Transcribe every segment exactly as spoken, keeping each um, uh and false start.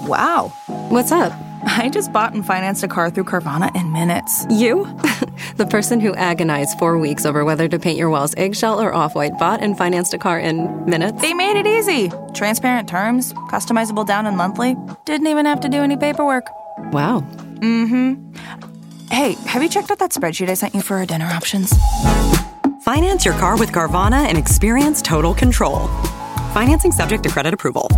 Wow. What's up? I just bought and financed a car through Carvana in minutes. You? The person who agonized four weeks over whether to paint your walls eggshell or off-white bought and financed a car in minutes? They made it easy. Transparent terms, customizable down and monthly. Didn't even have to do any paperwork. Wow. Mm-hmm. Hey, have you checked out that spreadsheet I sent you for our dinner options? Finance your car with Carvana and experience total control. Financing subject to credit approval.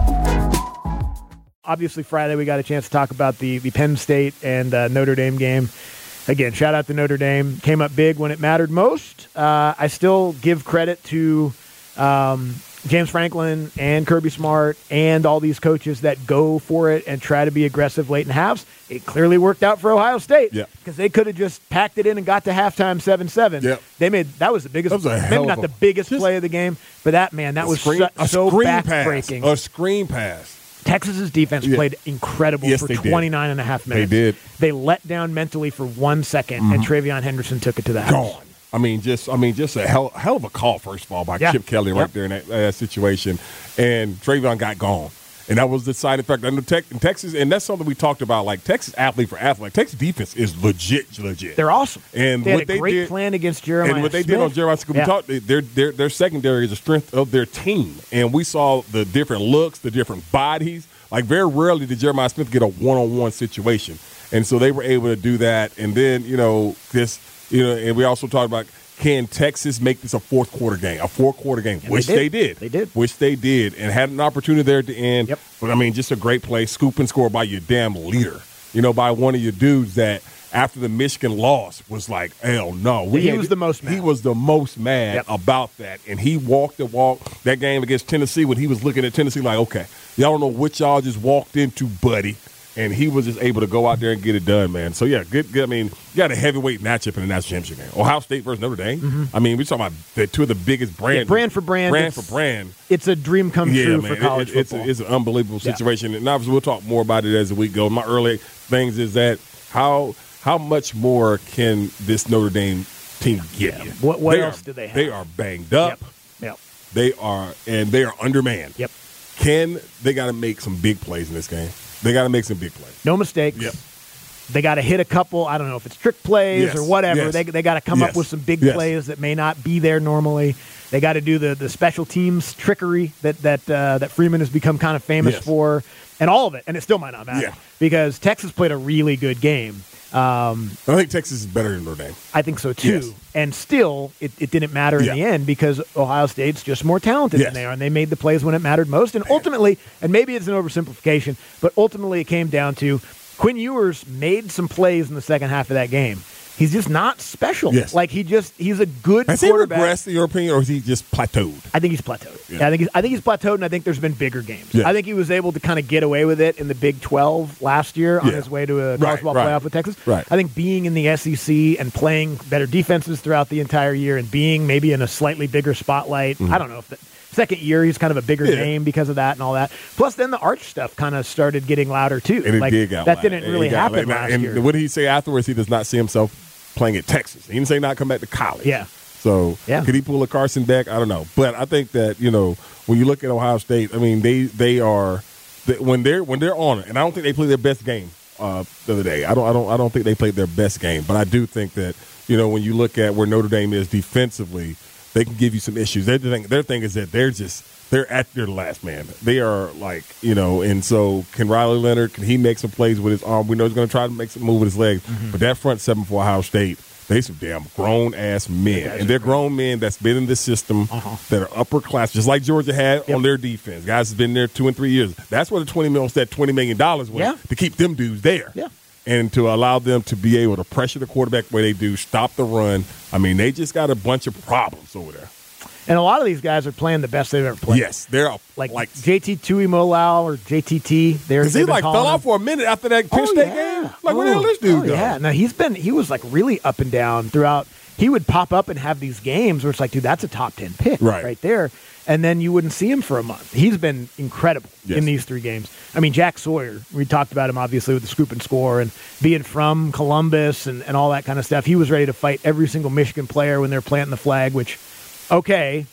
Obviously, Friday we got a chance to talk about the, the Penn State and uh, Notre Dame game. Again, shout out to Notre Dame. Came up big when it mattered most. Uh, I still give credit to um, James Franklin and Kirby Smart and all these coaches that go for it and try to be aggressive late in halves. It clearly worked out for Ohio State because yeah. they could have just packed it in and got to halftime seven seven. Yep. They made that was the biggest, was maybe not a, the biggest play of the game, but that man, that was screen, so, so backbreaking. backbreaking. A screen pass. Texas's defense yeah. played incredible yes, for they twenty-nine did. and a half minutes. They did. They let down mentally for one second, mm-hmm. and TreVeyon Henderson took it to the house. Gone. I mean, just I mean, just a hell, hell of a call, first of all, by yeah. Chip Kelly right yep. there in that uh, situation. And TreVeyon got gone. And that was the side effect. I know tech, in Texas, and that's something we talked about, like Texas athlete for athlete. Like, Texas defense is legit, legit. They're awesome. And they what had a they great did, plan against Jeremiah And what they Smith. did on Jeremiah Smith, yeah. we talked, their, their, their secondary is the strength of their team. And we saw the different looks, the different bodies. Like, very rarely did Jeremiah Smith get a one-on-one situation. And so they were able to do that. And then, you know, this, you know, and we also talked about, can Texas make this a fourth quarter game, a fourth quarter game, and which they did. they did. They did. Which they did, and had an opportunity there at the end. Yep. But, I mean, just a great play, scoop and score by your damn leader, you know, by one of your dudes that after the Michigan loss was like, hell no. We he had, was the most mad. He was the most mad yep. about that, and he walked the walk that game against Tennessee when he was looking at Tennessee like, okay, y'all don't know what y'all just walked into, buddy. And he was just able to go out there and get it done, man. So, yeah, good. good. I mean, you got a heavyweight matchup in the national championship game. Ohio State versus Notre Dame. Mm-hmm. I mean, we're talking about the two of the biggest brands. Yeah, brand for brand. Brand for brand. It's a dream come yeah, true man. for college it, it, football. It's, a, it's an unbelievable situation. Yeah. And obviously we'll talk more about it as the week goes. My early things is that how how much more can this Notre Dame team get? Yeah. What, what they else are, do they have? They are banged up. Yep. Yep. They are, and they are undermanned. Yep. Can they got to make some big plays in this game? They got to make some big plays. No mistakes. Yep. They got to hit a couple, I don't know if it's trick plays yes. or whatever. Yes. They they got to come yes. up with some big yes. plays that may not be there normally. They got to do the, the special teams trickery that that uh, that Freeman has become kind of famous yes. for, and all of it. And it still might not matter yeah. because Texas played a really good game. Um, I think Texas is better than Notre Dame. I think so, too. Yes. And still, it, it didn't matter yeah. in the end because Ohio State's just more talented yes. than they are, and they made the plays when it mattered most. And ultimately, and maybe it's an oversimplification, but ultimately it came down to Quinn Ewers made some plays in the second half of that game. He's just not special. Yes. Like, he just, he's a good Has quarterback. he regressed, in your opinion, or is he just plateaued? I think he's plateaued. Yeah. Yeah, I think he's, I think he's plateaued, and I think there's been bigger games. Yeah. I think he was able to kind of get away with it in the Big twelve last year on Yeah. his way to a college Right, ball right. playoff with Texas. Right. I think being in the S E C and playing better defenses throughout the entire year and being maybe in a slightly bigger spotlight, Mm-hmm. I don't know if the second year he's kind of a bigger Yeah. name because of that and all that. Plus, then the arch stuff kind of started getting louder too. And it like, did get that louder. didn't And really it got happen louder. last and year. what did he say afterwards? He does not see himself playing at Texas. He didn't say not come back to college. Yeah. So Yeah. could he pull a Carson Beck? I don't know. But I think that, you know, when you look at Ohio State, I mean, they they are they, when they're when they're on it, and I don't think they play their best game uh, the other day. I don't I don't I don't think they played their best game. But I do think that, you know, when you look at where Notre Dame is defensively, they can give you some issues. Their thing their thing is that they're just they're at their last man. They are like, you know, and so can Riley Leonard, can he make some plays with his arm? We know he's going to try to make some move with his legs. Mm-hmm. But that front seven for Ohio State, they some damn grown-ass men. And they're grown men that's been in this system uh-huh. that are upper class, just like Georgia had yep. on their defense. Guys has been there two and three years. That's what the twenty million, that twenty million dollars was, yeah. to keep them dudes there. Yeah. And to allow them to be able to pressure the quarterback where they do, stop the run. I mean, they just got a bunch of problems over there. And a lot of these guys are playing the best they've ever played. Yes, they're like, like J T Tuimoloau or J T T. Because he like fell off for a minute after that Penn oh, State yeah. game. Like, oh, where the hell this dude oh, go? Yeah, no, he's been he was like really up and down throughout. He would pop up and have these games where it's like, dude, that's a top ten pick right, right there. And then you wouldn't see him for a month. He's been incredible yes. in these three games. I mean, Jack Sawyer, we talked about him obviously with the scoop and score and being from Columbus and, and all that kind of stuff. He was ready to fight every single Michigan player when they're planting the flag, which, okay,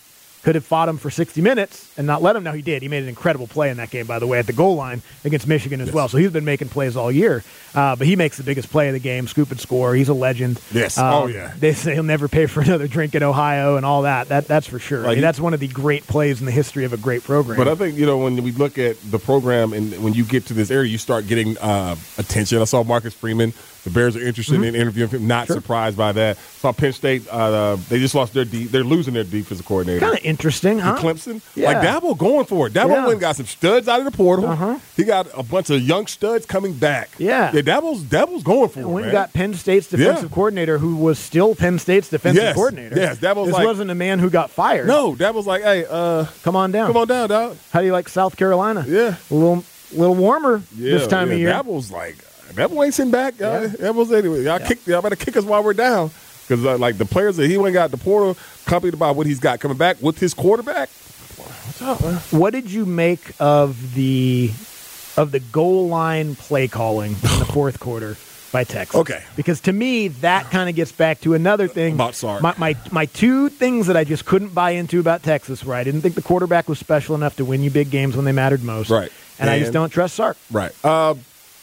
could have fought him for sixty minutes and not let him. Now, he did. He made an incredible play in that game, by the way, at the goal line against Michigan as yes. well. So he's been making plays all year. Uh, but he makes the biggest play of the game, scoop and score. He's a legend. Yes. Um, oh, yeah. They say he'll never pay for another drink in Ohio and all that. That That's for sure. Like I mean, he, that's one of the great plays in the history of a great program. But I think, you know, when we look at the program and when you get to this area, you start getting uh, attention. I saw Marcus Freeman. The Bears are interested mm-hmm. in interviewing him. Not sure. surprised by that. Saw Penn State. Uh, they just lost their de- – they're losing their defensive coordinator. Kind of interesting, huh? Clemson. Yeah. Like, Dabo going for it. Dabo yeah. went and got some studs out of the portal. Uh-huh. He got a bunch of young studs coming back. Yeah. Yeah, Dabo's, Dabo's going for and it, when man. got Penn State's defensive yeah. coordinator, who was still Penn State's defensive yes. coordinator. Yes, Dabo's this like – wasn't a man who got fired. No, Dabo's like, hey, uh, come on down. Come on down, dog. How do you like South Carolina? Yeah. A little, little warmer yeah, this time yeah. of year. Dabo's like – Dabo ain't sitting back. Y'all, Yeah. Dabo's anyway. Y'all, Yeah. kick, y'all better kick us while we're down. Because, uh, like, the players that he went and got the portal, accompanied by what he's got coming back with his quarterback. What's up, man? What did you make of the of the goal line play calling in the fourth quarter by Texas? Okay. Because to me, that kind of gets back to another thing. About Sark. My, my, my two things that I just couldn't buy into about Texas, where I didn't think the quarterback was special enough to win you big games when they mattered most. Right. And, and I just don't trust Sark. Right. Uh,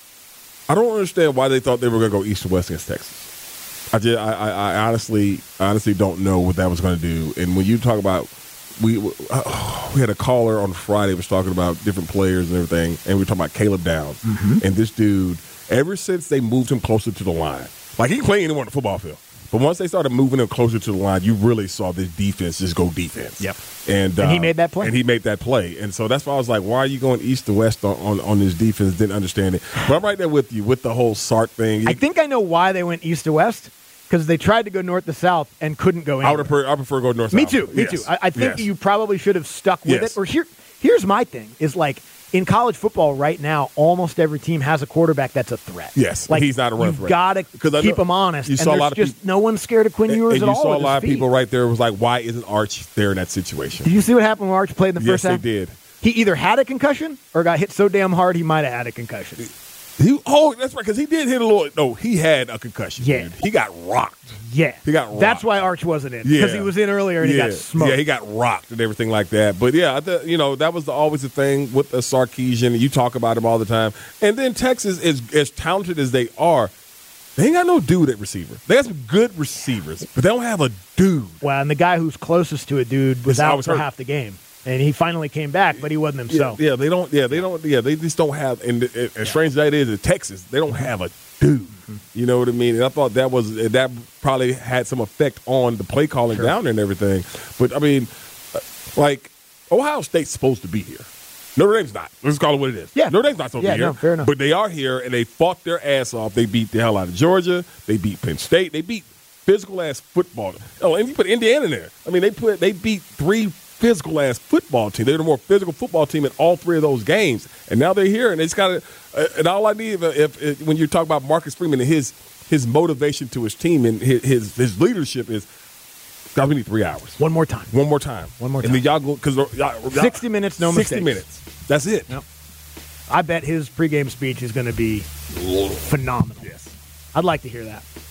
I don't understand why they thought they were going to go east to west against Texas. I just, I, I, I honestly, honestly don't know what that was going to do. And when you talk about, we uh, we had a caller on Friday was talking about different players and everything, and we were talking about Caleb Downs. Mm-hmm. And this dude, ever since they moved him closer to the line, like he can play anywhere on the football field. But once they started moving him closer to the line, you really saw this defense just go defense. Yep. And, uh, and he made that play. And he made that play. And so that's why I was like, why are you going east to west on, on, on this defense? Didn't understand it. But I'm right there with you with the whole Sark thing. I think I know why they went east to west. Because they tried to go north to south and couldn't go anywhere. I would prefer, I prefer going north. Me south. too. Me yes. too. I, I think yes. you probably should have stuck with yes. it. Or here, here's my thing: is like in college football right now, almost every team has a quarterback that's a threat. Yes, like he's not a run you've threat. Got to keep him honest. You and saw a there's lot of just people, no one's scared of Quinn Ewers and, at and all. you saw a with lot his of people feet. right there was like, why isn't Arch there in that situation? Did you see what happened when Arch played in the yes, first half? Yes, they did. He either had a concussion or got hit so damn hard he might have had a concussion. He, oh, that's right, because he did hit a little. No, he had a concussion. Yeah, dude. He got rocked. Yeah, he got rocked. That's why Arch wasn't in because yeah. he was in earlier and yeah. he got smoked. Yeah, he got rocked and everything like that. But yeah, I th- you know that was the, always the thing with the Sarkisian. You talk about him all the time. And then Texas is as talented as they are. They ain't got no dude at receiver. They got some good receivers, but they don't have a dude. Well, and the guy who's closest to a dude was out for hurt. half the game. And he finally came back, but he wasn't himself. Yeah, yeah, they don't. Yeah, they don't. Yeah, they just don't have. And as yeah. strange as that is, in Texas, they don't have a dude. Mm-hmm. You know what I mean? And I thought that was that probably had some effect on the play calling sure. down there and everything. But I mean, like Ohio State's supposed to be here. Notre Dame's not. Let's call it what it is. Yeah, Notre Dame's not supposed yeah, to be here. No, fair enough. But they are here, and they fought their ass off. They beat the hell out of Georgia. They beat Penn State. They beat physical ass football. Oh, and you put Indiana in there. I mean, they put they beat three. Physical ass football team. They're the more physical football team in all three of those games, and now they're here. And it's got to. Uh, and all I need, if, if, if when you talk about Marcus Freeman and his his motivation to his team and his his, his leadership is, God, we need three hours. One more time. One more time. One more time. And then y'all go because sixty minutes, no mistakes. Sixty minutes. That's it. Yep. I bet his pregame speech is going to be phenomenal. Yes. I'd like to hear that.